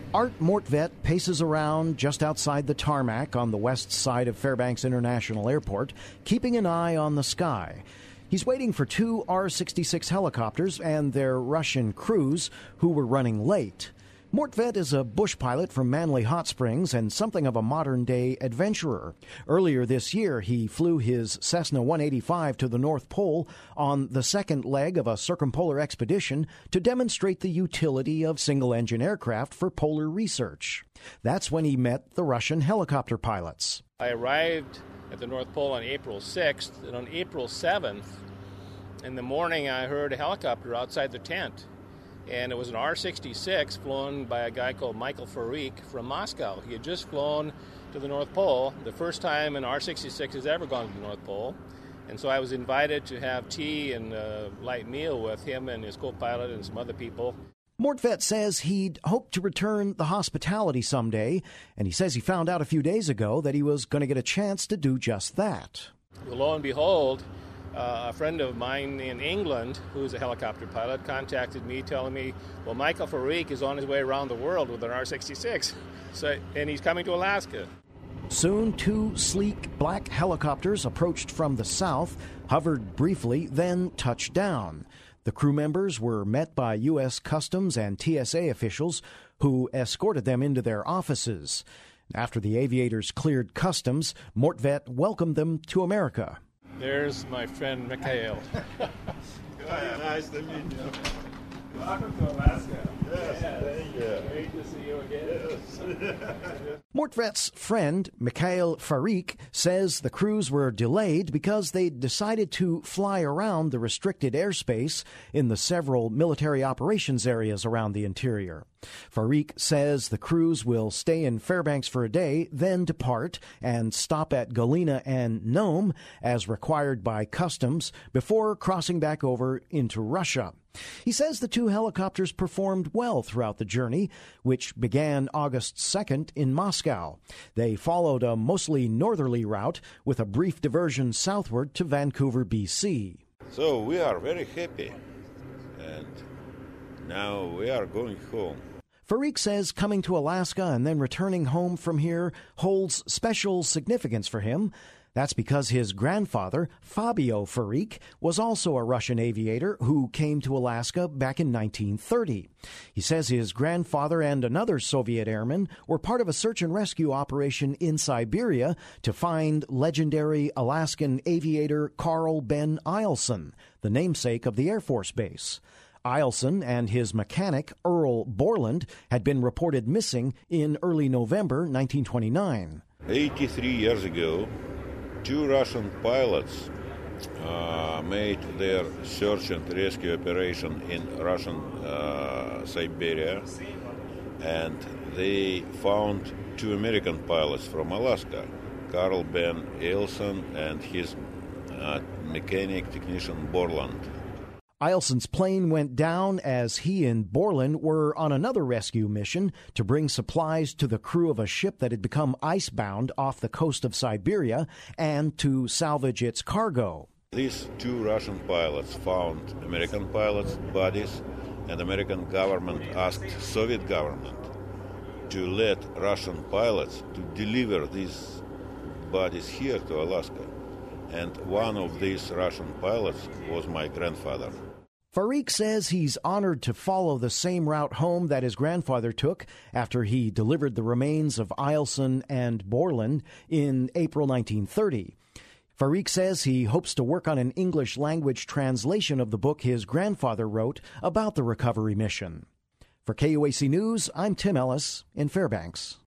Art Mortvedt paces around just outside the tarmac on the west side of Fairbanks International Airport, keeping an eye on the sky. He's waiting for two R-66 helicopters and their Russian crews who were running late. Mortvedt is a bush pilot from Manly Hot Springs and something of a modern-day adventurer. Earlier this year, he flew his Cessna 185 to the North Pole on the second leg of a circumpolar expedition to demonstrate the utility of single-engine aircraft for polar research. That's when he met the Russian helicopter pilots. I arrived at the North Pole on April 6th, and on April 7th, in the morning, I heard a helicopter outside the tent. And it was an R-66 flown by a guy called Michael Farik from Moscow. He had just flown to the North Pole, the first time an R-66 has ever gone to the North Pole. And so I was invited to have tea and a light meal with him and his co-pilot and some other people. Mortvedt says he'd hoped to return the hospitality someday, and he says he found out a few days ago that he was going to get a chance to do just that. Well, lo and behold, a friend of mine in England, who's a helicopter pilot, contacted me telling me, well, Michael Farik is on his way around the world with an R-66, and he's coming to Alaska. Soon, two sleek black helicopters approached from the south, hovered briefly, then touched down. The crew members were met by U.S. Customs and TSA officials who escorted them into their offices. After the aviators cleared customs, Mortvedt welcomed them to America. There's my friend Mikhail. Nice to meet you. Welcome to Alaska. Yes, thank you. Great to see you again. Yes. Mortvedt's friend, Mikhail Farik, says the crews were delayed because they decided to fly around the restricted airspace in the several military operations areas around the interior. Farik says the crews will stay in Fairbanks for a day, then depart and stop at Galena and Nome as required by customs before crossing back over into Russia. He says the two helicopters performed well throughout the journey, which began August 2nd in Moscow. They followed a mostly northerly route with a brief diversion southward to Vancouver, BC. So we are very happy, and now we are going home. Farik says coming to Alaska and then returning home from here holds special significance for him. That's because his grandfather, Fabio Farik, was also a Russian aviator who came to Alaska back in 1930. He says his grandfather and another Soviet airman were part of a search and rescue operation in Siberia to find legendary Alaskan aviator Carl Ben Eielson, the namesake of the Air Force Base. Eielson and his mechanic, Earl Borland, had been reported missing in early November 1929. 83 years ago, two Russian pilots made their search and rescue operation in Russian Siberia, and they found two American pilots from Alaska, Carl Ben Eielson and his mechanic technician Borland. Eielson's plane went down as he and Borland were on another rescue mission to bring supplies to the crew of a ship that had become icebound off the coast of Siberia and to salvage its cargo. These two Russian pilots found American pilots' bodies, and American government asked Soviet government to let Russian pilots to deliver these bodies here to Alaska. And one of these Russian pilots was my grandfather. Farik says he's honored to follow the same route home that his grandfather took after he delivered the remains of Eielson and Borland in April 1930. Farik says he hopes to work on an English-language translation of the book his grandfather wrote about the recovery mission. For KUAC News, I'm Tim Ellis in Fairbanks.